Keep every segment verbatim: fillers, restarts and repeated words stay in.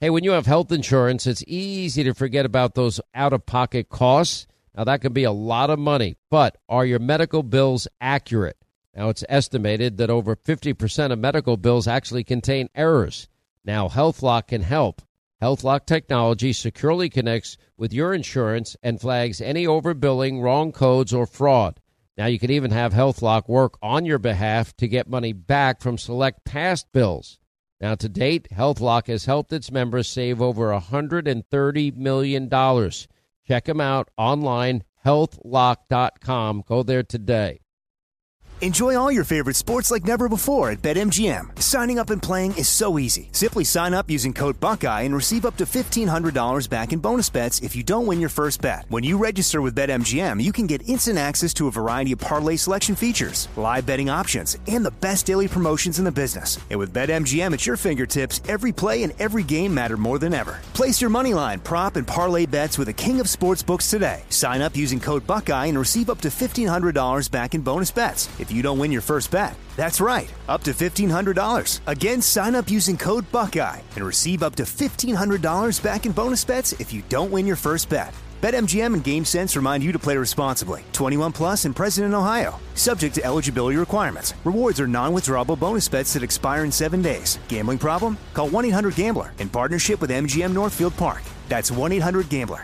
Hey, when you have health insurance, it's easy to forget about those out-of-pocket costs. Now, that can be a lot of money, but are your medical bills accurate? Now, it's estimated that over fifty percent of medical bills actually contain errors. Now, HealthLock can help. HealthLock technology securely connects with your insurance and flags any overbilling, wrong codes, or fraud. Now, you can even have HealthLock work on your behalf to get money back from select past bills. Now, to date, HealthLock has helped its members save over one hundred thirty million dollars. Check them out online, health lock dot com. Go there today. Enjoy all your favorite sports like never before at BetMGM. Signing up and playing is so easy. Simply sign up using code Buckeye and receive up to fifteen hundred dollars back in bonus bets if you don't win your first bet. When you register with BetMGM, you can get instant access to a variety of parlay selection features, live betting options, and the best daily promotions in the business. And with BetMGM at your fingertips, every play and every game matter more than ever. Place your moneyline, prop, and parlay bets with the king of sportsbooks today. Sign up using code Buckeye and receive up to fifteen hundred dollars back in bonus bets if you don't win your first bet. That's right, up to fifteen hundred dollars. Again, sign up using code Buckeye and receive up to fifteen hundred dollars back in bonus bets if you don't win your first bet. BetMGM and GameSense remind you to play responsibly. twenty-one plus and present in Ohio. Subject to eligibility requirements. Rewards are non-withdrawable bonus bets that expire in seven days. Gambling problem? Call one eight hundred gambler in partnership with M G M Northfield Park. That's one eight hundred gambler.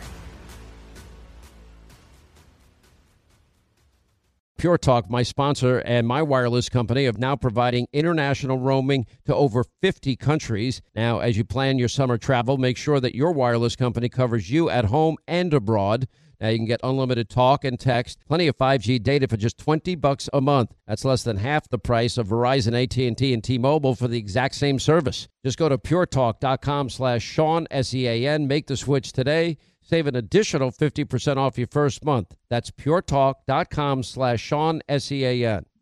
Pure Talk, my sponsor and my wireless company, of now providing international roaming to over fifty countries. Now, as you plan your summer travel, make sure that your wireless company covers you at home and abroad. Now, you can get unlimited talk and text, plenty of five G data for just twenty bucks a month. That's less than half the price of Verizon, A T and T, and T-Mobile for the exact same service. Just go to puretalk.com slash Sean, S E A N. Make the switch today. Save an additional fifty percent off your first month. That's puretalk.com slash Sean, S E A N.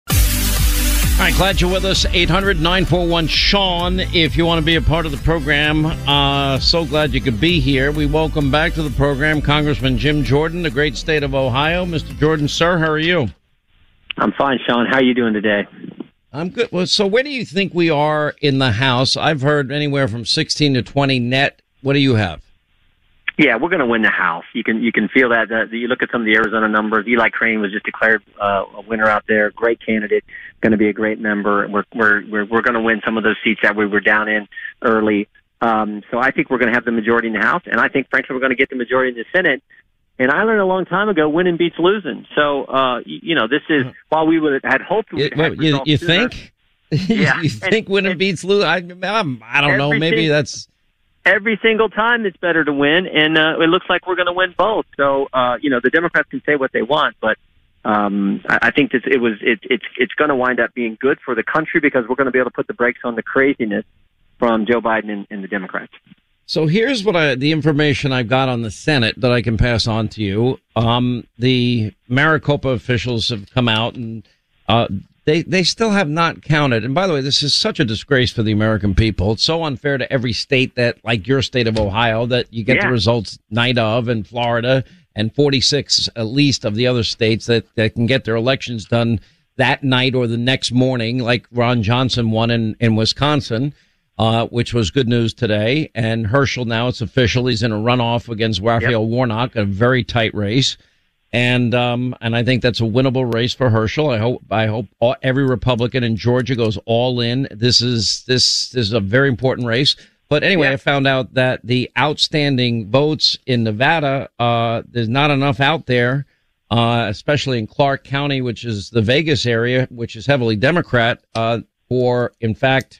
All right, glad you're with us. eight hundred nine four one Sean if you want to be a part of the program. Uh, so glad you could be here. We welcome back to the program Congressman Jim Jordan, the great state of Ohio. Mister Jordan, sir, how are you? I'm fine, Sean. How are you doing today? I'm good. Well, so where do you think we are in the House? I've heard anywhere from sixteen to twenty net. What do you have? Yeah, we're going to win the House. You can you can feel that. Uh, you look at some of the Arizona numbers. Eli Crane was just declared uh, a winner out there. Great candidate, going to be a great member. We're we're we're, we're going to win some of those seats that we were down in early. Um, so I think we're going to have the majority in the House, and I think, frankly, we're going to get the majority in the Senate. And I learned a long time ago, winning beats losing. So uh, you, you know, this is while we would had hoped we would have you, you think? Yeah, you think and, winning and, beats losing? I, I'm, I don't know. Maybe that's. Every single time it's better to win, and uh, it looks like we're going to win both. So, uh, you know, the Democrats can say what they want, but um, I, I think this, it was it, it's it's going to wind up being good for the country because we're going to be able to put the brakes on the craziness from Joe Biden and, and the Democrats. So here's what I, the information I've got on the Senate that I can pass on to you. Um, the Maricopa officials have come out and uh, They they still have not counted. And by the way, this is such a disgrace for the American people. It's so unfair to every state that, like your state of Ohio, that you get yeah. the results night of, and Florida, and forty-six at least of the other states that, that can get their elections done that night or the next morning, like Ron Johnson won in, in Wisconsin, uh, which was good news today. And Herschel, now it's official. He's in a runoff against Raphael yep. Warnock, a very tight race. And um, and I think that's a winnable race for Herschel. I hope I hope all, every Republican in Georgia goes all in. This is this, this is a very important race. But anyway, yeah. I found out that the outstanding votes in Nevada, uh, there's not enough out there, uh, especially in Clark County, which is the Vegas area, which is heavily Democrat, uh, for in fact,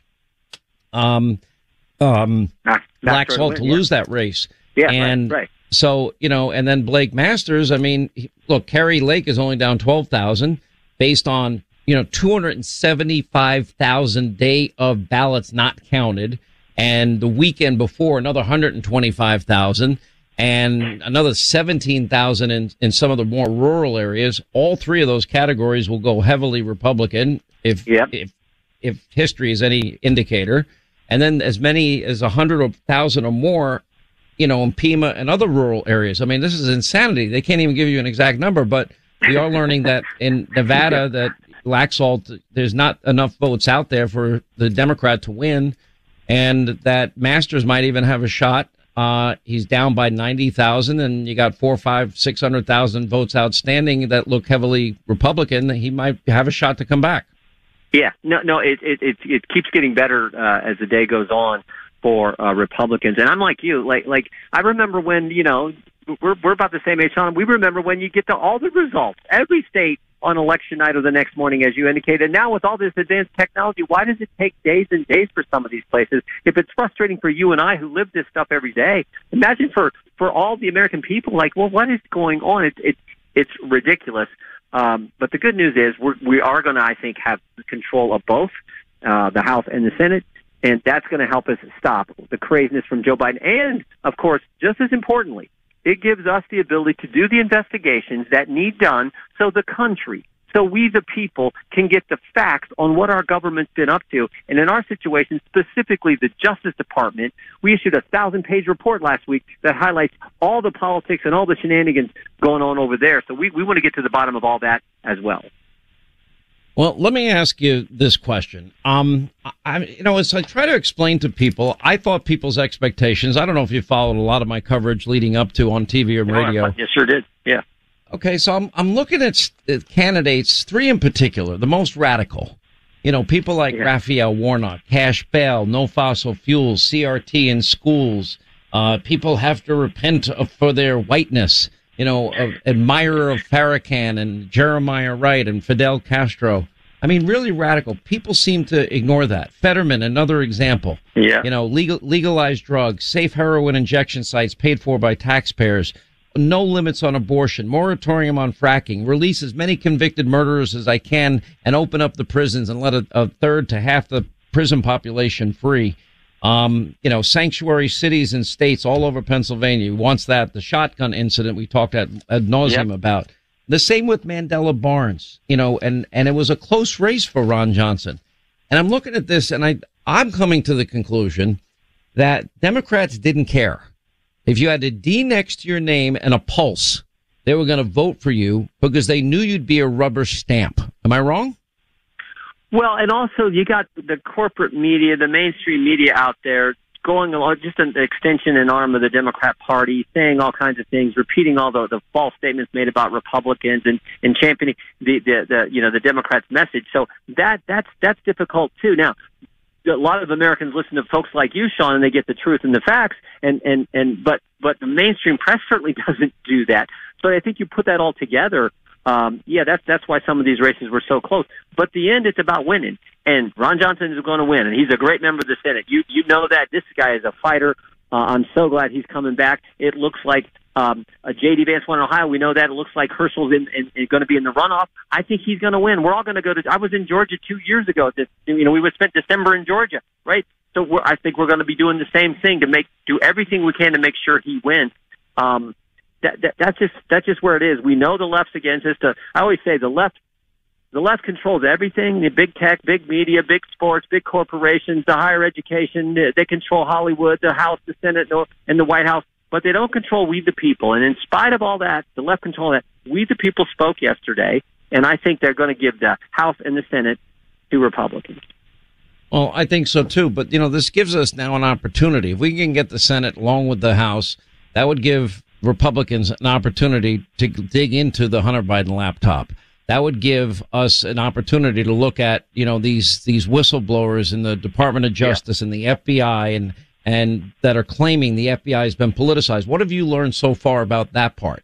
um, um, not, not Laxalt to, to win, lose yeah. that race. Yeah, and right. right. So, you know, and then Blake Masters, I mean, look, Kerry Lake is only down twelve thousand based on, you know, two hundred seventy-five thousand day of ballots not counted. And the weekend before, another one hundred twenty-five thousand and another seventeen thousand in, in some of the more rural areas. All three of those categories will go heavily Republican if, yep. if, if history is any indicator. And then as many as one hundred thousand or more, you know, in Pima and other rural areas. I mean, this is insanity. They can't even give you an exact number, but we are learning that in Nevada that Laxalt, there's not enough votes out there for the Democrat to win. and that Masters might even have a shot. Uh, he's down by ninety thousand, and you got four, five, six hundred thousand votes outstanding that look heavily Republican. He might have a shot to come back. Yeah, no, no, it it it, it keeps getting better uh, as the day goes on for uh, Republicans. And I'm like you, like like I remember when, you know, we're we're about the same age, Sean. We remember when you get to all the results, every state on election night or the next morning, as you indicated. Now with all this advanced technology, why does it take days and days for some of these places? If it's frustrating for you and I who live this stuff every day, imagine for, for all the American people, like, well, what is going on? It's it's it's ridiculous. Um, but the good news is we're, we are going to, I think, have control of both uh, the House and the Senate, and that's going to help us stop the craziness from Joe Biden. And, of course, just as importantly, it gives us the ability to do the investigations that need done so the country, so we the people can get the facts on what our government's been up to. And in our situation, specifically the Justice Department, we issued a thousand-page report last week that highlights all the politics and all the shenanigans going on over there. So we, we want to get to the bottom of all that as well. Well, let me ask you this question. Um, I, you know, as I try to explain to people, I thought people's expectations, I don't know if you followed a lot of my coverage leading up to on T V or radio. Yes, sure did. Yeah. Okay, so I'm I'm looking at candidates, three in particular, the most radical. You know, people like yeah. Raphael Warnock, cash bail, no fossil fuels, C R T in schools. Uh, people have to repent for their whiteness. You know, uh, admirer of Farrakhan and Jeremiah Wright and Fidel Castro. I mean, really radical. People seem to ignore that. Fetterman, another example. Yeah. You know, legal, legalized drugs, safe heroin injection sites paid for by taxpayers, no limits on abortion, moratorium on fracking, release as many convicted murderers as I can, and open up the prisons and let a, a third to half the prison population free. Um, you know, sanctuary cities and states all over Pennsylvania. Wants that. The shotgun incident we talked at ad nauseum yep. about. The same with Mandela Barnes, you know, and, and it was a close race for Ron Johnson. And I'm looking at this and I, I'm coming to the conclusion that Democrats didn't care. If you had a D next to your name and a pulse, they were going to vote for you because they knew you'd be a rubber stamp. Am I wrong? Well, and also you got the corporate media, the mainstream media out there going along, just an extension and arm of the Democrat Party, saying all kinds of things, repeating all the, the false statements made about Republicans and, and championing the, the, the, you know, the Democrats' message. So that, that's, that's difficult too. Now, a lot of Americans listen to folks like you, Sean, and they get the truth and the facts, and, and, and, but, but the mainstream press certainly doesn't do that. So I think you put that all together. Um, yeah, that's that's why some of these races were so close. But the end, it's about winning, and Ron Johnson is going to win, and he's a great member of the Senate. You you know that this guy is a fighter. Uh, I'm so glad he's coming back. It looks like um, a J D Vance won in Ohio. We know that. It looks like Herschel's in, in, in going to be in the runoff. I think he's going to win. We're all going to go to. I was in Georgia two years ago. This, you know, we spent December in Georgia, right? So we're, I think we're going to be doing the same thing to make do everything we can to make sure he wins. Um, That, that, that's just that's just where it is. We know the left's against us. To, I always say the left, the left controls everything. The big tech, big media, big sports, big corporations, the higher education. They, they control Hollywood, the House, the Senate, and the White House. But they don't control we the people. And in spite of all that, the left control that. We the people spoke yesterday, and I think they're going to give the House and the Senate to Republicans. Well, I think so too. But you know, this gives us now an opportunity. If we can get the Senate along with the House, that would give Republicans an opportunity to dig into the Hunter Biden laptop. That would give us an opportunity to look at, you know, these these whistleblowers in the Department of Justice yeah. and the F B I and and that are claiming the F B I has been politicized. What have you learned so far about that part?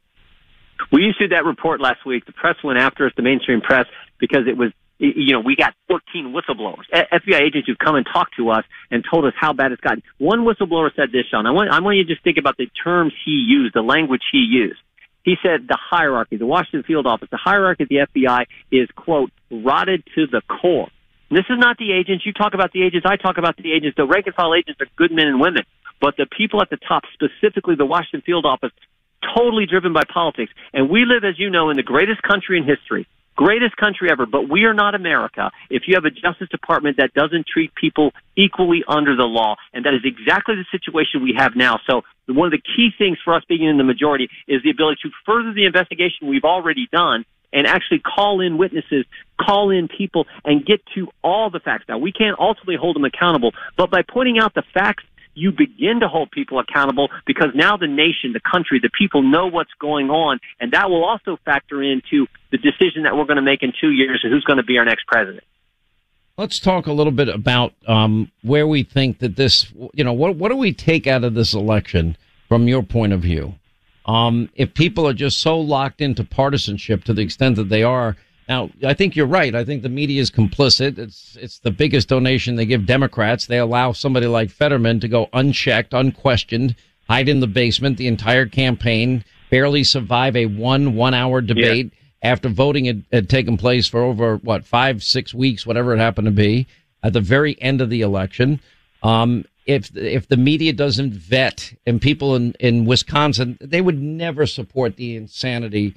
We issued that report last week. The press went after us, the mainstream press, because it was, you know, we got fourteen whistleblowers, F B I agents who come and talk to us and told us how bad it's gotten. One whistleblower said this, Sean. I want, I want you to just think about the terms he used, the language he used. He said the hierarchy, the Washington field office, the hierarchy of the F B I is, quote, rotted to the core. And this is not the agents. You talk about the agents. I talk about the agents. The rank and file agents are good men and women. But the people at the top, specifically the Washington field office, totally driven by politics. And we live, as you know, in the greatest country in history. Greatest country ever, but we are not America if you have a Justice Department that doesn't treat people equally under the law. And that is exactly the situation we have now. So one of the key things for us being in the majority is the ability to further the investigation we've already done and actually call in witnesses, call in people, and get to all the facts. Now, we can't ultimately hold them accountable, but by pointing out the facts, you begin to hold people accountable, because now the nation, the country, the people know what's going on, and that will also factor into the decision that we're going to make in two years of who's going to be our next president. Let's talk a little bit about um, where we think that this, you know, what what do we take out of this election from your point of view? Um, if people are just so locked into partisanship to the extent that they are. Now, I think you're right. I think the media is complicit. It's it's the biggest donation they give Democrats. They allow somebody like Fetterman to go unchecked, unquestioned, hide in the basement the entire campaign, barely survive a one one-hour debate yeah. after voting had, had taken place for over, what, five, six weeks, whatever it happened to be, at the very end of the election. Um, if if the media doesn't vet, and people in, in Wisconsin, they would never support the insanity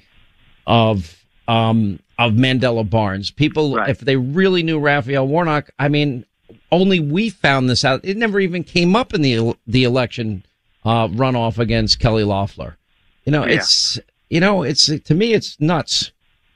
of um of Mandela Barnes. People, right. if they really knew Raphael Warnock, I mean, only we found this out. It never even came up in the the election uh, runoff against Kelly Loeffler. You know, yeah. it's you know, it's to me, it's nuts.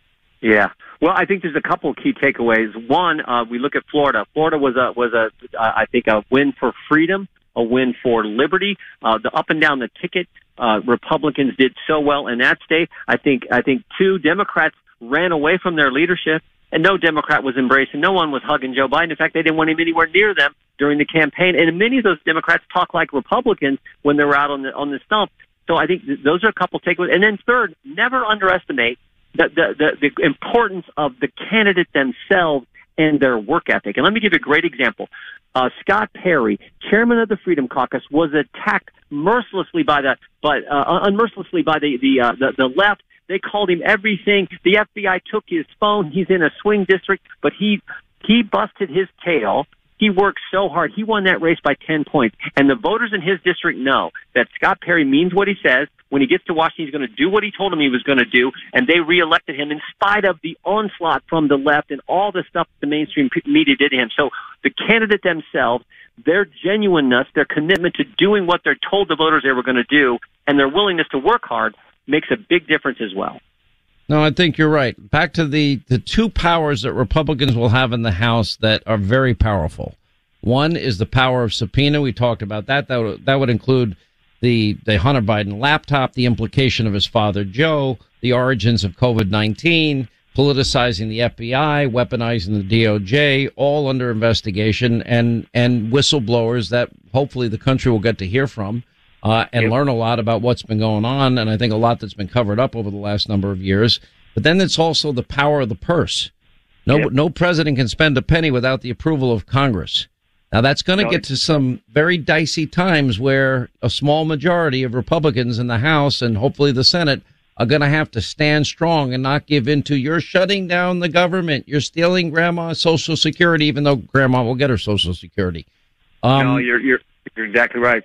Yeah. Well, I think there's a couple of key takeaways. One, uh, we look at Florida. Florida was a was a uh, I think a win for freedom, a win for liberty. Uh, the up and down the ticket. Uh, Republicans did so well in that state. I think, I think two Democrats ran away from their leadership, and no Democrat was embracing. No one was hugging Joe Biden. In fact, they didn't want him anywhere near them during the campaign. And many of those Democrats talk like Republicans when they were out on the, on the stump. So I think th- those are a couple takeaways. And then third, never underestimate the, the, the, the importance of the candidate themselves and their work ethic. And let me give you a great example. Uh, Scott Perry, chairman of the Freedom Caucus, was attacked mercilessly by the, but uh, unmercilessly by the the, uh, the the left. They called him everything. The F B I took his phone. He's in a swing district, but he he busted his tail. He worked so hard. He won that race by ten points. And the voters in his district know that Scott Perry means what he says. When he gets to Washington, he's going to do what he told him he was going to do. And they reelected him in spite of the onslaught from the left and all the stuff the mainstream media did to him. So the candidate themselves, their genuineness, their commitment to doing what they're told the voters they were going to do, and their willingness to work hard makes a big difference as well. No, I think you're right. Back to the, the two powers that Republicans will have in the House that are very powerful. One is the power of subpoena. We talked about that. That would, that would include the, the Hunter Biden laptop, the implication of his father, Joe, the origins of COVID nineteen, politicizing the F B I, weaponizing the D O J, all under investigation, and, and whistleblowers that hopefully the country will get to hear from. Uh, and yep. learn a lot about what's been going on, and I think a lot that's been covered up over the last number of years. But then it's also the power of the purse. No, yep. no president can spend a penny without the approval of Congress. Now, that's going to no. get to some very dicey times where a small majority of Republicans in the House and hopefully the Senate are going to have to stand strong and not give in to, you're shutting down the government, you're stealing Grandma's Social Security, even though Grandma will get her Social Security. Um, no, you're, you're, you're exactly right.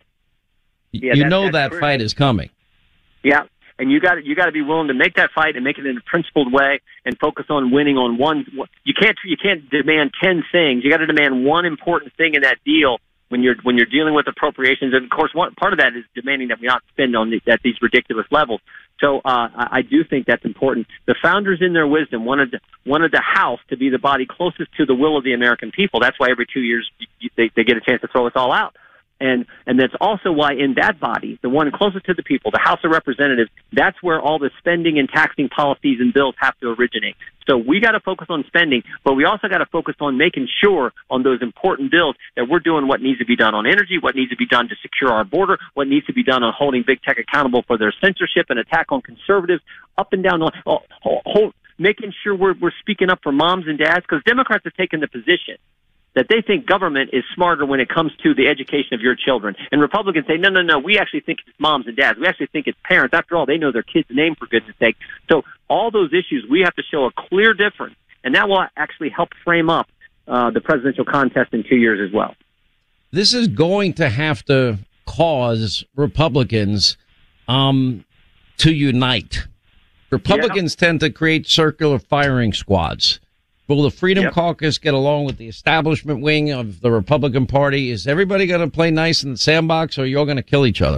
Yeah, you that, know that fight is coming. Yeah, and you got you got to be willing to make that fight and make it in a principled way and focus on winning on one. You can't you can't demand ten things. You got to demand one important thing in that deal when you're when you're dealing with appropriations. And of course, one part of that is demanding that we not spend on the, at these ridiculous levels. So uh, I, I do think that's important. The founders, in their wisdom, wanted the, wanted the House to be the body closest to the will of the American people. That's why every two years they, they get a chance to throw us all out. And and that's also why in that body, the one closest to the people, the House of Representatives, that's where all the spending and taxing policies and bills have to originate. So we got to focus on spending, but we also got to focus on making sure on those important bills that we're doing what needs to be done on energy, what needs to be done to secure our border, what needs to be done on holding big tech accountable for their censorship and attack on conservatives up and down the line. Oh, oh, oh, making sure we're, we're speaking up for moms and dads, because Democrats have taken the position that they think government is smarter when it comes to the education of your children. And Republicans say, no, no, no, we actually think it's moms and dads. We actually think it's parents. After all, they know their kid's name, for goodness sake. So all those issues, we have to show a clear difference, and that will actually help frame up uh, the presidential contest in two years as well. This is going to have to cause Republicans um, to unite. Republicans yeah. tend to create circular firing squads. Will the Freedom yep. Caucus get along with the establishment wing of the Republican Party? Is everybody going to play nice in the sandbox, or you're going to kill each other?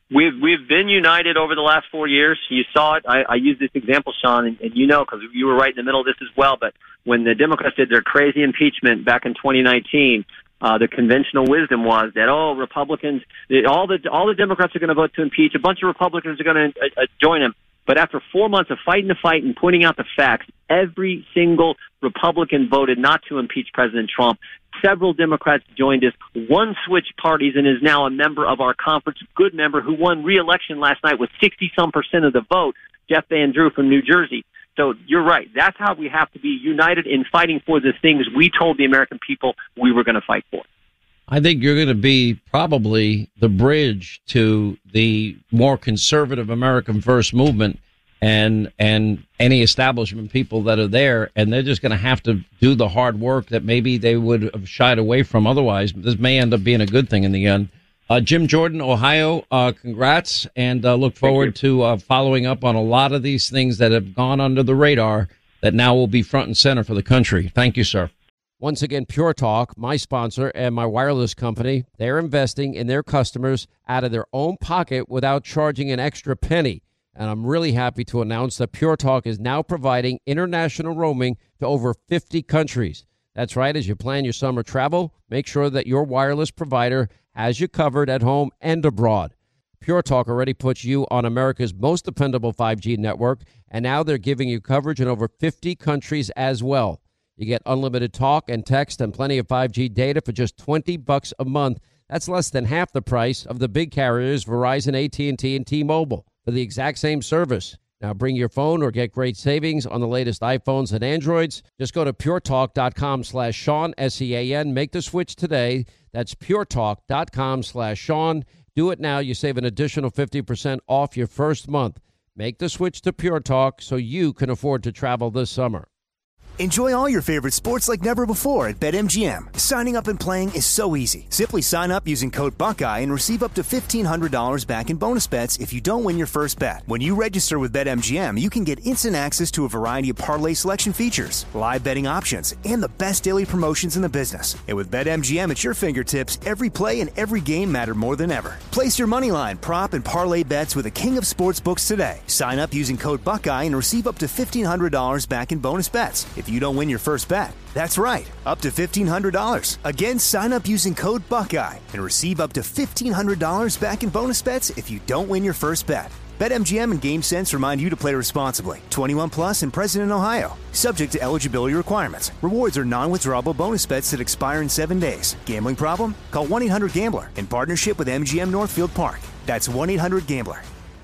We've we've been united over the last four years. You saw it. I, I use this example, Sean, and, and you know because you were right in the middle of this as well. But when the Democrats did their crazy impeachment back in twenty nineteen, uh, the conventional wisdom was that oh, Republicans, all the all the Democrats are going to vote to impeach. A bunch of Republicans are going to uh, uh, join them. But after four months of fighting the fight and pointing out the facts, every single Republican voted not to impeach President Trump. Several Democrats joined us. One switched parties and is now a member of our conference, good member, who won re-election last night with sixty-some percent of the vote, Jeff Van Drew from New Jersey. So you're right. That's how we have to be united in fighting for the things we told the American people we were going to fight for. I think you're going to be probably the bridge to the more conservative American First movement and and any establishment people that are there, and they're just going to have to do the hard work that maybe they would have shied away from otherwise. This may end up being a good thing in the end. Uh, Jim Jordan, Ohio, uh, congrats, and uh, look forward to uh, following up on a lot of these things that have gone under the radar that now will be front and center for the country. Thank you, sir. Once again, Pure Talk, my sponsor and my wireless company, they're investing in their customers out of their own pocket without charging an extra penny. And I'm really happy to announce that Pure Talk is now providing international roaming to over fifty countries. That's right. As you plan your summer travel, make sure that your wireless provider has you covered at home and abroad. Pure Talk already puts you on America's most dependable five G network, and now they're giving you coverage in over fifty countries as well. You get unlimited talk and text and plenty of five G data for just twenty bucks a month. That's less than half the price of the big carriers Verizon, A T and T, and T-Mobile for the exact same service. Now bring your phone or get great savings on the latest iPhones and Androids. Just go to puretalk.com slash Sean, S E A N. Make the switch today. That's puretalk.com slash Sean. Do it now. You save an additional fifty percent off your first month. Make the switch to Pure Talk so you can afford to travel this summer. Enjoy all your favorite sports like never before at BetMGM. Signing up and playing is so easy. Simply sign up using code Buckeye and receive up to fifteen hundred dollars back in bonus bets if you don't win your first bet. When you register with BetMGM, you can get instant access to a variety of parlay selection features, live betting options, and the best daily promotions in the business. And with BetMGM at your fingertips, every play and every game matter more than ever. Place your moneyline, prop, and parlay bets with the king of sportsbooks today. Sign up using code Buckeye and receive up to fifteen hundred dollars back in bonus bets if you don't win your first bet. That's right, up to fifteen hundred dollars. Again, sign up using code Buckeye and receive up to fifteen hundred dollars back in bonus bets if you don't win your first bet. BetMGM and GameSense remind you to play responsibly. twenty-one plus and present in Ohio. Subject to eligibility requirements. Rewards are non-withdrawable bonus bets that expire in seven days. Gambling problem? Call one eight hundred gambler in partnership with M G M Northfield Park. That's one eight hundred gambler.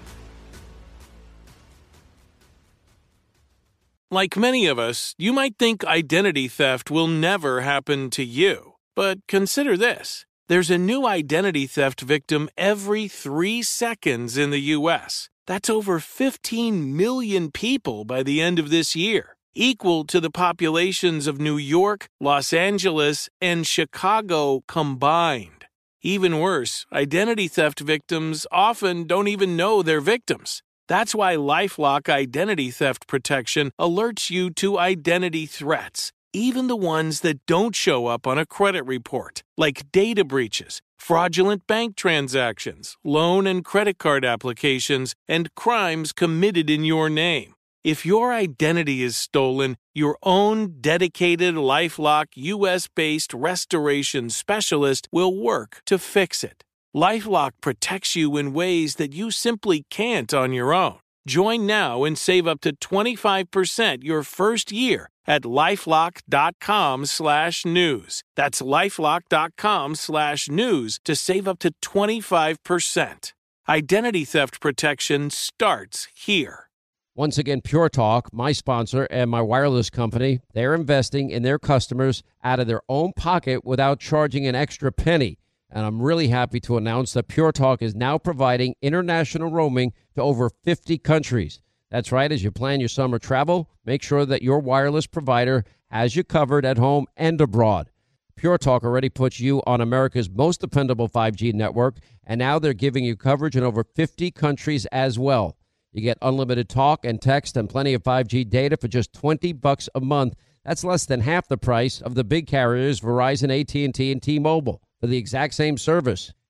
Like many of us, you might think identity theft will never happen to you. But consider this. There's a new identity theft victim every three seconds in the U S. That's over fifteen million people by the end of this year, equal to the populations of New York, Los Angeles, and Chicago combined. Even worse, identity theft victims often don't even know they're victims. That's why LifeLock Identity Theft Protection alerts you to identity threats, even the ones that don't show up on a credit report, like data breaches, fraudulent bank transactions, loan and credit card applications, and crimes committed in your name. If your identity is stolen, your own dedicated LifeLock U S-based restoration specialist will work to fix it. LifeLock protects you in ways that you simply can't on your own. Join now and save up to twenty-five percent your first year at LifeLock.com slash news. That's LifeLock.com slash news to save up to twenty-five percent. Identity theft protection starts here. Once again, Pure Talk, my sponsor and my wireless company, they're investing in their customers out of their own pocket without charging an extra penny. And I'm really happy to announce that Pure Talk is now providing international roaming to over fifty countries. That's right. As you plan your summer travel, make sure that your wireless provider has you covered at home and abroad. Pure Talk already puts you on America's most dependable five G network, and now they're giving you coverage in over fifty countries as well. You get unlimited talk and text and plenty of five G data for just twenty bucks a month. That's less than half the price of the big carriers Verizon, A T and T, and T-Mobile for the exact same service.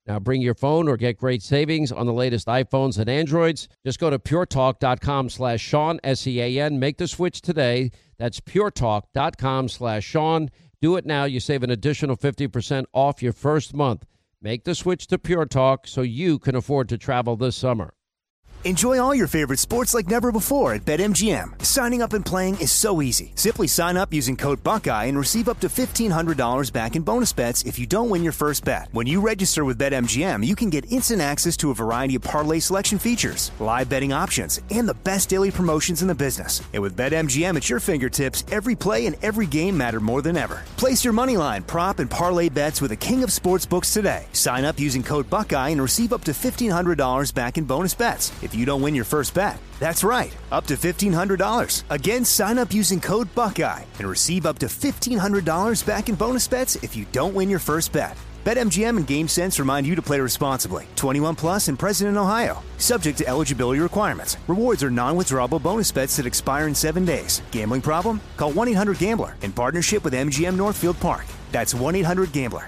Now bring your phone or get great savings on the latest iPhones and Androids. Just go to puretalk.com slash Sean, S E A N. Make the switch today. That's puretalk.com slash Sean. Do it now. You save an additional fifty percent off your first month. Make the switch to Pure Talk so you can afford to travel this summer. Enjoy all your favorite sports like never before at BetMGM. Signing up and playing is so easy. Simply sign up using code Buckeye and receive up to fifteen hundred dollars back in bonus bets if you don't win your first bet. When you register with BetMGM, you can get instant access to a variety of parlay selection features, live betting options, and the best daily promotions in the business. And with BetMGM at your fingertips, every play and every game matter more than ever. Place your moneyline, prop, and parlay bets with the king of sportsbooks today. Sign up using code Buckeye and receive up to fifteen hundred dollars back in bonus bets if you don't win your first bet. That's right, up to fifteen hundred dollars. Again, sign up using code Buckeye and receive up to fifteen hundred dollars back in bonus bets if you don't win your first bet. BetMGM and GameSense remind you to play responsibly. twenty-one plus and present in Ohio. Subject to eligibility requirements. Rewards are non-withdrawable bonus bets that expire in seven days. Gambling problem? Call one eight hundred gambler in partnership with M G M Northfield Park. That's one eight hundred gambler.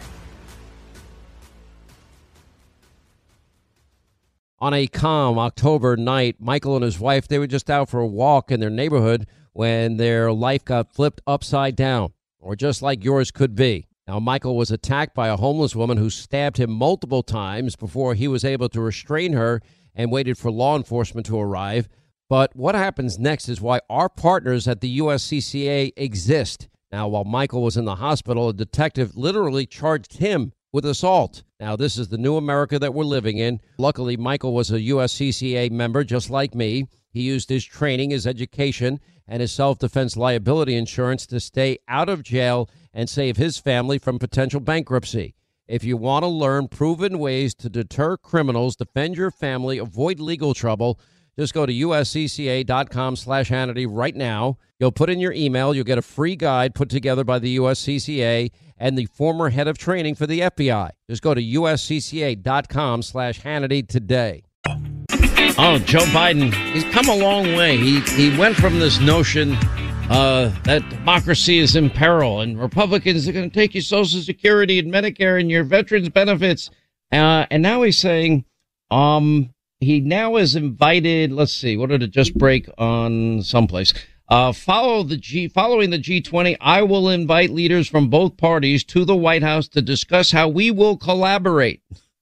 On a calm October night, Michael and his wife, they were just out for a walk in their neighborhood when their life got flipped upside down, or just like yours could be. Now, Michael was attacked by a homeless woman who stabbed him multiple times before he was able to restrain her and waited for law enforcement to arrive. But what happens next is why our partners at the U S C C A exist. Now, while Michael was in the hospital, a detective literally charged him with assault. Now, this is the new America that we're living in. Luckily, Michael was a U S C C A member just like me. He used his training, his education, and his self-defense liability insurance to stay out of jail and save his family from potential bankruptcy. If you want to learn proven ways to deter criminals, defend your family, avoid legal trouble, just go to uscca.com slash Hannity right now. You'll put in your email. You'll get a free guide put together by the U S C C A and the former head of training for the F B I. Just go to uscca.com slash Hannity today. Oh, Joe Biden, he's come a long way. He he went from this notion uh, that democracy is in peril and Republicans are going to take your Social Security and Medicare and your veterans benefits. Uh, and now he's saying um, he now has invited, let's see, what did it just break on someplace? Uh, follow the G, following the G twenty, I will invite leaders from both parties to the White House to discuss how we will collaborate.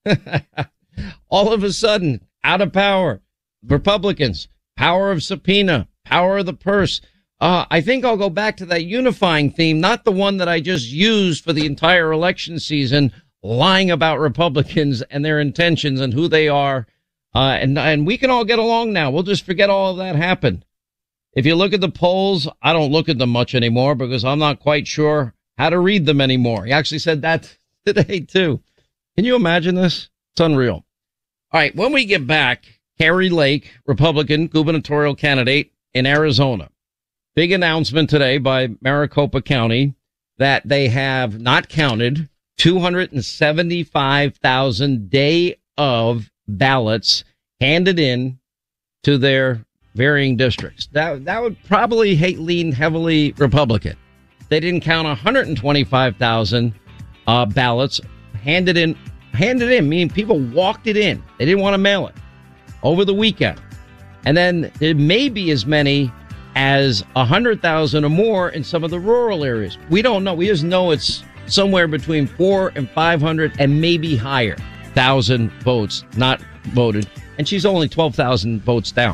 All of a sudden, out of power, Republicans, power of subpoena, power of the purse. Uh, I think I'll go back to that unifying theme, not the one that I just used for the entire election season, lying about Republicans and their intentions and who they are. Uh, and, and we can all get along now. We'll just forget all of that happened. If you look at the polls, I don't look at them much anymore because I'm not quite sure how to read them anymore. He actually said that today, too. Can you imagine this? It's unreal. All right, when we get back, Kari Lake, Republican gubernatorial candidate in Arizona. Big announcement today by Maricopa County that they have not counted two hundred seventy-five thousand day of ballots handed in to their varying districts. That that would probably hate, lean heavily Republican. They didn't count one hundred twenty-five thousand uh, ballots handed in, handed in, meaning people walked it in. They didn't want to mail it over the weekend. And then there may be as many as one hundred thousand or more in some of the rural areas. We don't know. We just know it's somewhere between four and five hundred and maybe higher thousand votes not voted. And she's only twelve thousand votes down.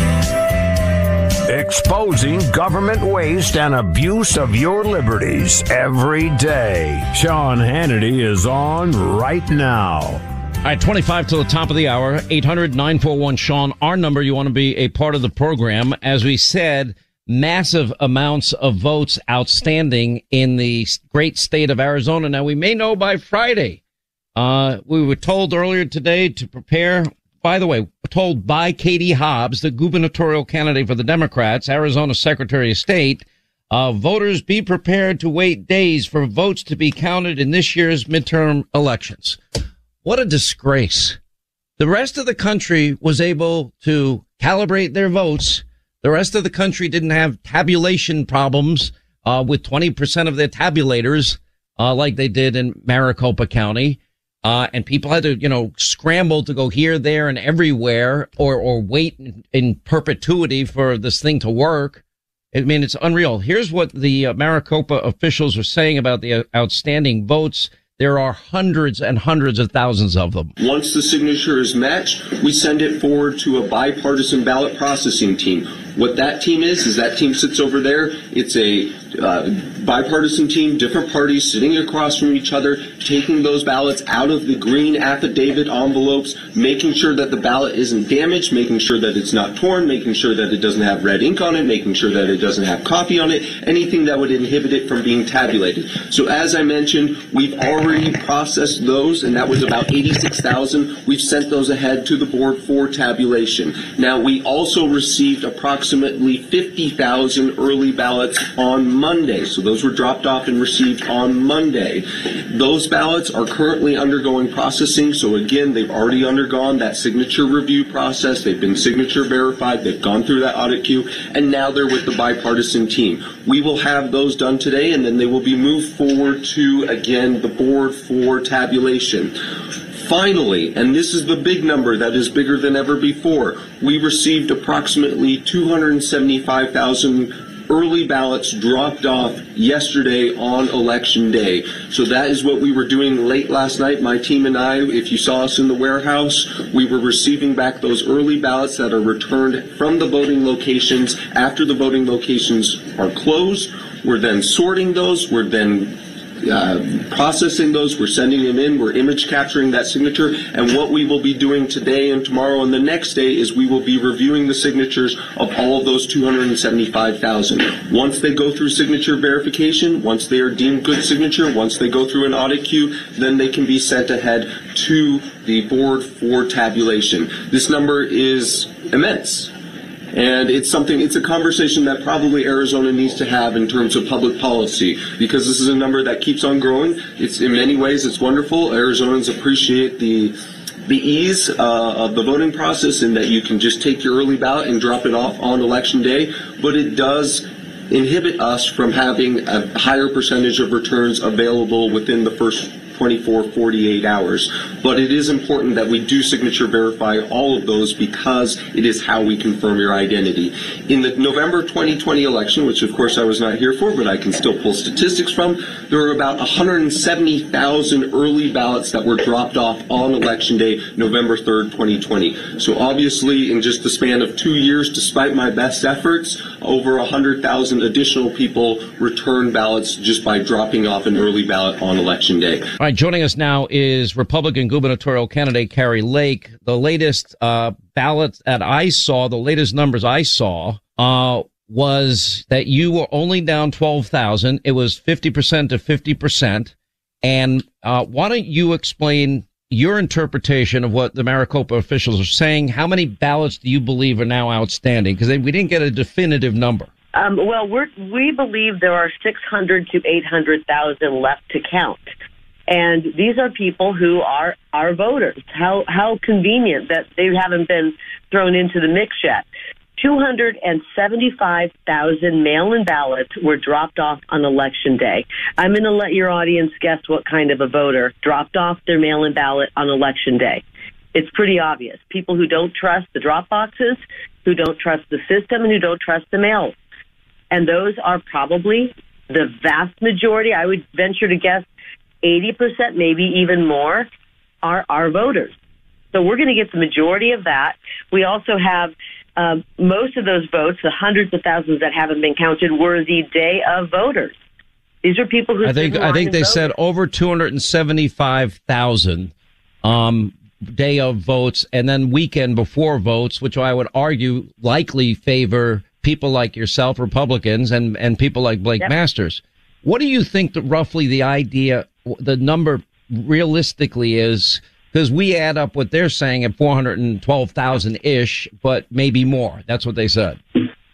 Exposing government waste and abuse of your liberties every day. Sean Hannity is on right now. All right, twenty-five to the top of the hour, eight hundred nine four one Sean, our number. You want to be a part of the program. As we said, massive amounts of votes outstanding in the great state of Arizona. Now, we may know by Friday. Uh, we were told earlier today to prepare. By the way, told by Katie Hobbs, the gubernatorial candidate for the Democrats, Arizona Secretary of State, uh, voters be prepared to wait days for votes to be counted in this year's midterm elections. What a disgrace. The rest of the country was able to calibrate their votes. The rest of the country didn't have tabulation problems uh, with twenty percent of their tabulators uh, like they did in Maricopa County. Uh, and people had to, you know, scramble to go here, there, and everywhere, or, or wait in, in perpetuity for this thing to work. I mean, it's unreal. Here's what the uh, Maricopa officials are saying about the uh, outstanding votes. There are hundreds and hundreds of thousands of them. Once the signature is matched, we send it forward to a bipartisan ballot processing team. What that team is, is that team sits over there. It's a uh, bipartisan team, different parties sitting across from each other, taking those ballots out of the green affidavit envelopes, making sure that the ballot isn't damaged, making sure that it's not torn, making sure that it doesn't have red ink on it, making sure that it doesn't have coffee on it, anything that would inhibit it from being tabulated. So as I mentioned, we've already processed those, and that was about eighty-six thousand. We've sent those ahead to the board for tabulation. Now, we also received approximately fifty thousand early ballots on Monday. So those were dropped off and received on Monday. Those ballots are currently undergoing processing. So again, they've already undergone that signature review process. They've been signature verified. They've gone through that audit queue, and now they're with the bipartisan team. We will have those done today, and then they will be moved forward to, again, the board for tabulation. Finally, and this is the big number that is bigger than ever before, we received approximately two hundred seventy-five thousand early ballots dropped off yesterday on election day. So that is what we were doing late last night. My team and I, if you saw us in the warehouse, we were receiving back those early ballots that are returned from the voting locations after the voting locations are closed. We're then sorting those. We're then Uh, processing those, we're sending them in, we're image capturing that signature, and what we will be doing today and tomorrow and the next day is we will be reviewing the signatures of all of those two hundred seventy-five thousand. Once they go through signature verification, once they are deemed good signature, once they go through an audit queue, then they can be sent ahead to the board for tabulation. This number is immense. And it's something, it's a conversation that probably Arizona needs to have in terms of public policy, because this is a number that keeps on growing. It's in many ways, it's wonderful. Arizonans appreciate the the ease uh, of the voting process, in that you can just take your early ballot and drop it off on election day, but it does inhibit us from having a higher percentage of returns available within the first twenty-four, forty-eight hours. But it is important that we do signature verify all of those, because it is how we confirm your identity. In the November twenty twenty election, which of course I was not here for, but I can still pull statistics from, there were about one hundred seventy thousand early ballots that were dropped off on election day, November third, twenty twenty. So obviously, in just the span of two years, despite my best efforts, over one hundred thousand additional people returned ballots just by dropping off an early ballot on election day. All right, joining us now is Republican gubernatorial candidate Kari Lake. The latest uh, ballot that I saw, the latest numbers I saw, uh, was that you were only down twelve thousand. It was fifty percent to fifty percent. And uh, why don't you explain your interpretation of what the Maricopa officials are saying? How many ballots do you believe are now outstanding? Because we didn't get a definitive number. Um, well, we're, we believe there are six hundred to eight hundred thousand left to count. And these are people who are our voters. How how convenient that they haven't been thrown into the mix yet. two hundred seventy-five thousand mail-in ballots were dropped off on election day. I'm going to let your audience guess what kind of a voter dropped off their mail-in ballot on election day. It's pretty obvious. People who don't trust the drop boxes, who don't trust the system, and who don't trust the mail. And those are probably the vast majority. I would venture to guess eighty percent, maybe even more, are our voters. So we're going to get the majority of that. We also have uh, most of those votes, the hundreds of thousands that haven't been counted, were the day of voters. These are people who I think I think they voted. said over two hundred seventy-five thousand um, day of votes, and then weekend before votes, which I would argue likely favor people like yourself, Republicans, and and people like Blake Yep. Masters. What do you think that roughly the idea, the number realistically is? Because we add up what they're saying at four hundred twelve thousand ish, but maybe more. That's what they said.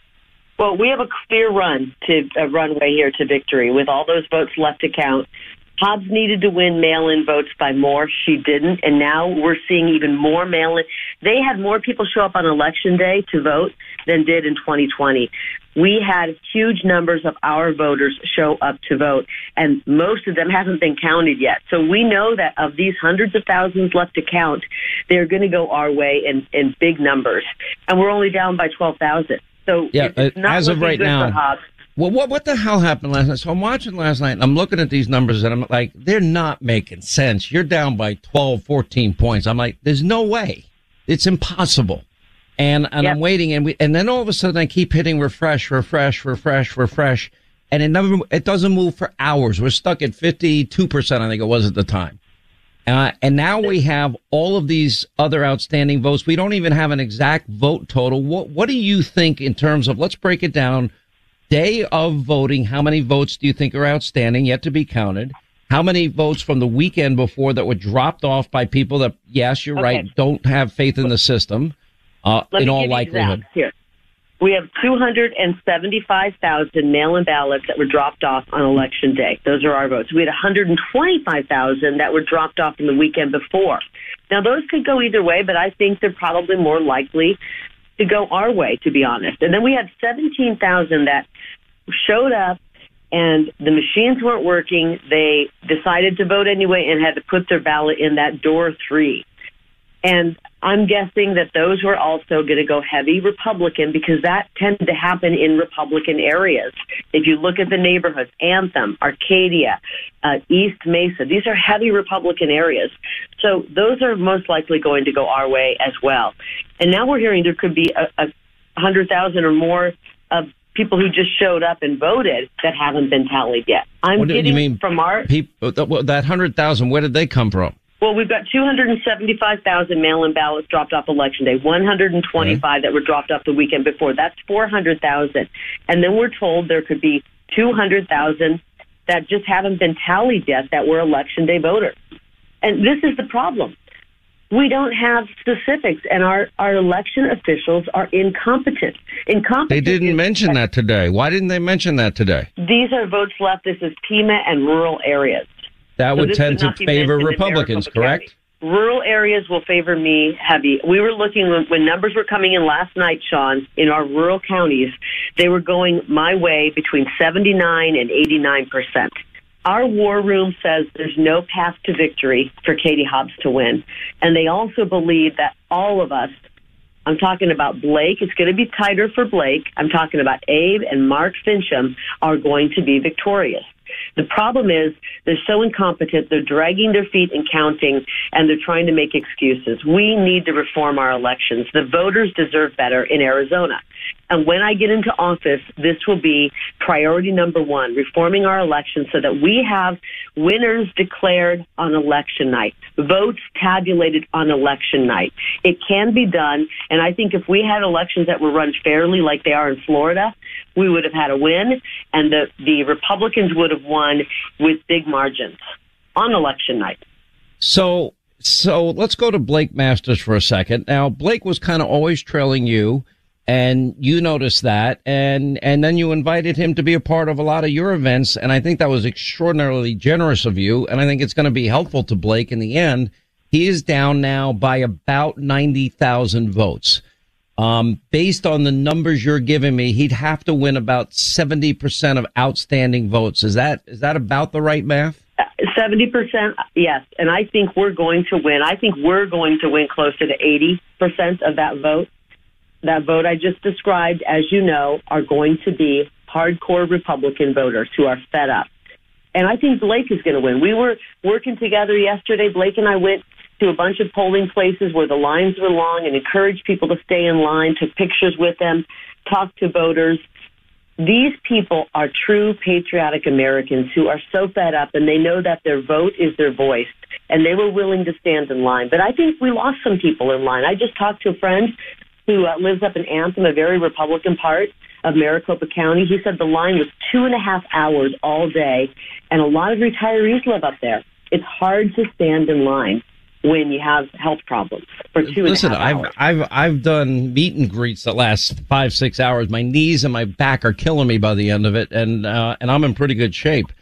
Well, we have a clear run to a runway here to victory with all those votes left to count. Hobbs needed to win mail-in votes by more. She didn't. And now we're seeing even more mail-in. They had more people show up on Election Day to vote than did in twenty twenty. We had huge numbers of our voters show up to vote, and most of them haven't been counted yet. So we know that of these hundreds of thousands left to count, they're going to go our way in, in big numbers. And we're only down by twelve thousand. So yeah, it's not as of right now. Well, what what the hell happened last night? So I'm watching last night, and I'm looking at these numbers, and I'm like, they're not making sense. You're down by twelve, fourteen points. I'm like, there's no way. It's impossible. And and yep. I'm waiting, and we and then all of a sudden I keep hitting refresh, refresh, refresh, refresh, and it never it doesn't move for hours. We're stuck at fifty-two percent, I think it was at the time. Uh, and now we have all of these other outstanding votes. We don't even have an exact vote total. What what do you think in terms of, let's break it down, day of voting, how many votes do you think are outstanding, yet to be counted? How many votes from the weekend before that were dropped off by people that, yes, you're okay. right, don't have faith in the system, uh, Let in me all give you likelihood? Here. We have two hundred seventy-five thousand mail-in ballots that were dropped off on Election Day. Those are our votes. We had one hundred twenty-five thousand that were dropped off in the weekend before. Now, those could go either way, but I think they're probably more likely to go our way, to be honest. And then we had seventeen thousand that showed up, and the machines weren't working. They decided to vote anyway and had to put their ballot in that door three. And I'm guessing that those were also going to go heavy Republican, because that tended to happen in Republican areas. If you look at the neighborhoods, Anthem, Arcadia, uh, East Mesa, these are heavy Republican areas. So those are most likely going to go our way as well. And now we're hearing there could be a, a one hundred thousand or more of people who just showed up and voted that haven't been tallied yet. I'm what do getting you mean from our... People, that one hundred thousand, where did they come from? Well, we've got two hundred seventy-five thousand mail-in ballots dropped off Election Day, one hundred twenty-five okay. that were dropped off the weekend before. That's four hundred thousand. And then we're told there could be two hundred thousand that just haven't been tallied yet that were Election Day voters. And this is the problem. We don't have specifics, and our, our election officials are incompetent. Incompetent. They didn't mention that today. Why didn't they mention that today? These are votes left. This is Pima and rural areas. That so would tend to favor Republicans, correct? County. Rural areas will favor me heavy. We were looking, when, when numbers were coming in last night, Sean, in our rural counties, they were going my way between seventy-nine and eighty-nine percent. Our war room says there's no path to victory for Katie Hobbs to win. And they also believe that all of us, I'm talking about Blake, it's going to be tighter for Blake. I'm talking about Abe and Mark Fincham are going to be victorious. The problem is they're so incompetent, they're dragging their feet in counting, and they're trying to make excuses. We need to reform our elections. The voters deserve better in Arizona. And when I get into office, this will be priority number one, reforming our elections so that we have winners declared on election night, votes tabulated on election night. It can be done, and I think if we had elections that were run fairly like they are in Florida, we would have had a win, and the, the Republicans would have won with big margins on election night. So, so let's go to Blake Masters for a second. Now, Blake was kind of always trailing you, and you noticed that, and, and then you invited him to be a part of a lot of your events, and I think that was extraordinarily generous of you, and I think it's going to be helpful to Blake in the end. He is down now by about ninety thousand votes. Um, based on the numbers you're giving me, he'd have to win about seventy percent of outstanding votes. Is that, is that about the right math? seventy percent, yes. And I think we're going to win. I think we're going to win closer to eighty percent of that vote. That vote I just described, as you know, are going to be hardcore Republican voters who are fed up. And I think Blake is going to win. We were working together yesterday. Blake and I went to a bunch of polling places where the lines were long and encouraged people to stay in line, took pictures with them, talked to voters. These people are true patriotic Americans who are so fed up, and they know that their vote is their voice, and they were willing to stand in line. But I think we lost some people in line. I just talked to a friend who uh, lives up in Anthem, a very Republican part of Maricopa County. He said the line was two and a half hours all day, and a lot of retirees live up there. It's hard to stand in line when you have health problems for two Listen, and a half hours. I've, I've, I've done meet and greets that last five, six hours. My knees and my back are killing me by the end of it, and, uh, and I'm in pretty good shape.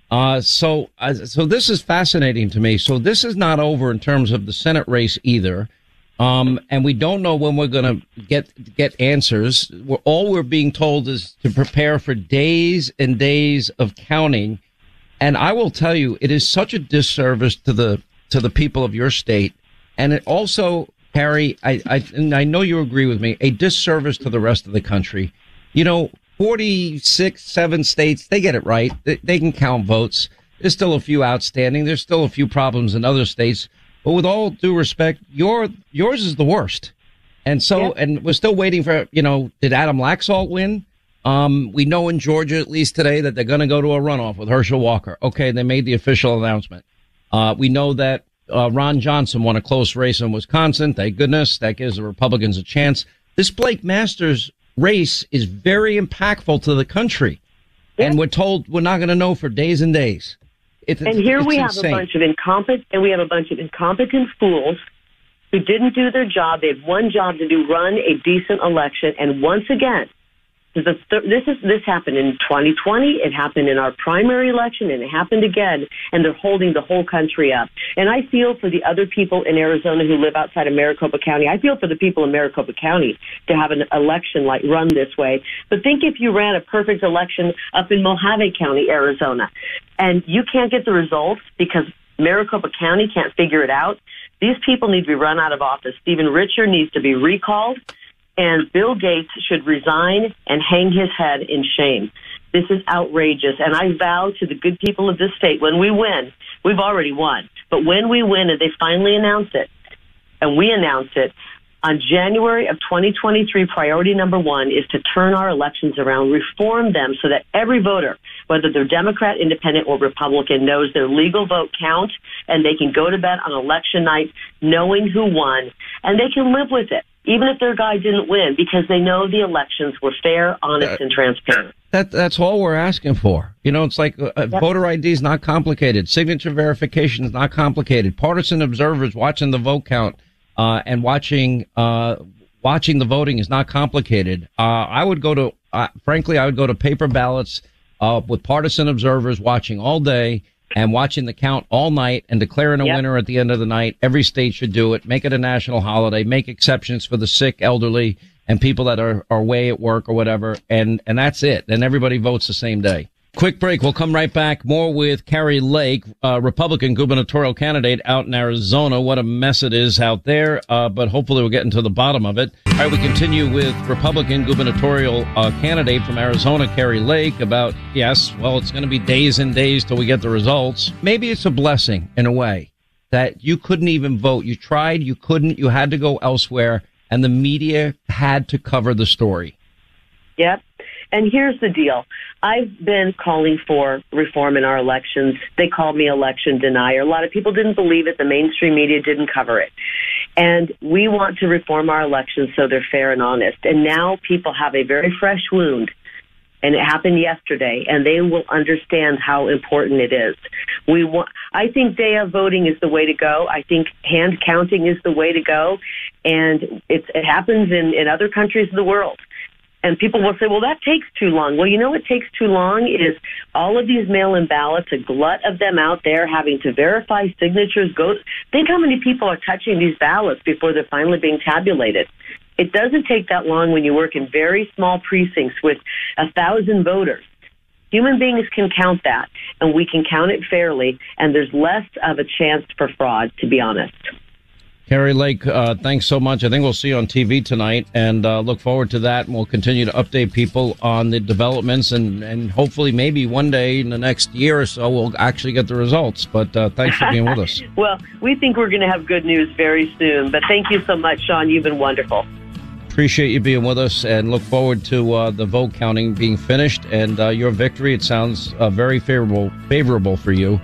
Uh, so, uh, so this is fascinating to me. So this is not over in terms of the Senate race either. Um, and we don't know when we're going to get, get answers. We're, all we're being told is to prepare for days and days of counting. And I will tell you, it is such a disservice to the, to the people of your state. And it also, Harry, I, I, and I know you agree with me, a disservice to the rest of the country. You know, forty-six, seven states, they get it right. They, they can count votes. There's still a few outstanding. There's still a few problems in other states. But with all due respect, your yours is the worst. And so, yeah. and we're still waiting for, you know, did Adam Laxalt win? Um, we know in Georgia, at least today, that they're going to go to a runoff with Herschel Walker. Okay, they made the official announcement. Uh, we know that uh, Ron Johnson won a close race in Wisconsin. Thank goodness. That gives the Republicans a chance. This Blake Masters race is very impactful to the country. Yeah. And we're told we're not going to know for days and days. It's, and here it's we have insane. a bunch of incompetent, and we have a bunch of incompetent fools who didn't do their job. They had one job to do, run a decent election. And once again, the th- this is this happened in twenty twenty. It happened in our primary election, and it happened again. And they're holding the whole country up. And I feel for the other people in Arizona who live outside of Maricopa County. I feel for the people in Maricopa County to have an election like run this way. But think if you ran a perfect election up in Mojave County, Arizona, and you can't get the results because Maricopa County can't figure it out. These people need to be run out of office. Stephen Richer needs to be recalled. And Bill Gates should resign and hang his head in shame. This is outrageous. And I vow to the good people of this state, when we win, we've already won, but when we win and they finally announce it, and we announce it, on January of twenty twenty-three, priority number one is to turn our elections around, reform them so that every voter, whether they're Democrat, Independent, or Republican, knows their legal vote count, and they can go to bed on election night knowing who won, and they can live with it, even if their guy didn't win, because they know the elections were fair, honest, and transparent. That That's all we're asking for. You know, it's like uh, yep. voter I D is not complicated. Signature verification is not complicated. Partisan observers watching the vote count uh, and watching uh, watching the voting is not complicated. Uh, I would go to, uh, frankly, I would go to paper ballots uh, with partisan observers watching all day and watching the count all night and declaring a yep. winner at the end of the night. Every state should do it. Make it a national holiday. Make exceptions for the sick, elderly, and people that are, are away at work or whatever. And, and that's it. Then everybody votes the same day. Quick break. We'll come right back. More with Kari Lake, uh, Republican gubernatorial candidate out in Arizona. What a mess it is out there. Uh, but hopefully we're getting to the bottom of it. All right. We continue with Republican gubernatorial uh, candidate from Arizona, Kari Lake, about, yes, well, it's going to be days and days till we get the results. Maybe it's a blessing in a way that you couldn't even vote. You tried, you couldn't, you had to go elsewhere, and the media had to cover the story. Yep. And here's the deal. I've been calling for reform in our elections. They called me election denier. A lot of people didn't believe it. The mainstream media didn't cover it. And we want to reform our elections so they're fair and honest. And now people have a very fresh wound. And it happened yesterday, and they will understand how important it is. We want, I think day of voting is the way to go. I think hand counting is the way to go. And it's, it happens in, in other countries of the world. And people will say, well, that takes too long. Well, you know what takes too long is all of these mail-in ballots, a glut of them out there having to verify signatures. Go, think how many people are touching these ballots before they're finally being tabulated. It doesn't take that long when you work in very small precincts with a thousand voters. Human beings can count that, and we can count it fairly, and there's less of a chance for fraud, to be honest. Kari Lake, uh, thanks so much. I think we'll see you on T V tonight, and uh, look forward to that. And we'll continue to update people on the developments, and, and hopefully maybe one day in the next year or so we'll actually get the results. But uh, thanks for being with us. Well, we think we're going to have good news very soon. But thank you so much, Sean. You've been wonderful. Appreciate you being with us, and look forward to uh, the vote counting being finished and uh, your victory. It sounds uh, very favorable, favorable for you.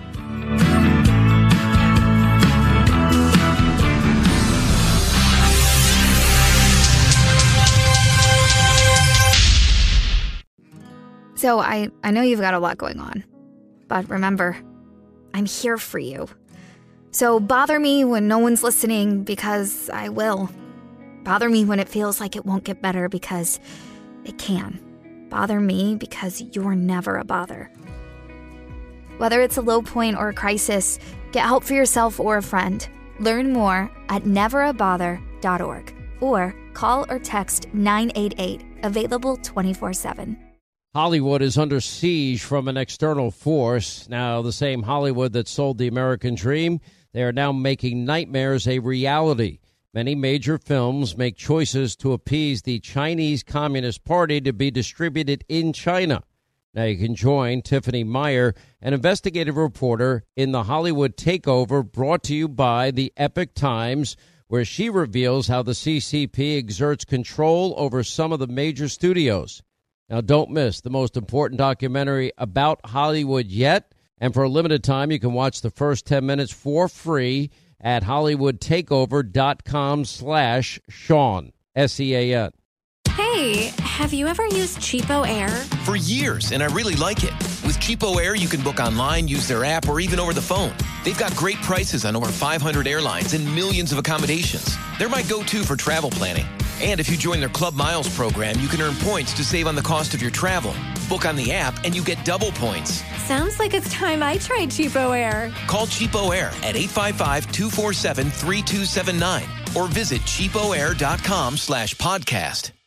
So I, I know you've got a lot going on, but remember, I'm here for you. So bother me when no one's listening, because I will. Bother me when it feels like it won't get better, because it can. Bother me because you're never a bother. Whether it's a low point or a crisis, get help for yourself or a friend. Learn more at never a bother dot org or call or text nine eight eight, available twenty-four seven. Hollywood is under siege from an external force. Now, the same Hollywood that sold the American dream, they are now making nightmares a reality. Many major films make choices to appease the Chinese Communist Party to be distributed in China. Now you can join Tiffany Meyer, an investigative reporter in the Hollywood Takeover, brought to you by the Epoch Times, where she reveals how the C C P exerts control over some of the major studios. Now don't miss the most important documentary about Hollywood yet, and for a limited time you can watch the first ten minutes for free at hollywoodtakeover.com slash Sean, S E A N. Hey, have you ever used Cheapo Air? For years, and I really like it. With Cheapo Air, you can book online, use their app, or even over the phone. They've got great prices on over five hundred airlines and millions of accommodations. They're my go-to for travel planning. And if you join their Club Miles program, you can earn points to save on the cost of your travel. Book on the app, and you get double points. Sounds like it's time I tried Cheapo Air. Call Cheapo Air at eight five five, two four seven, three two seven nine or visit cheapoair.com slash podcast.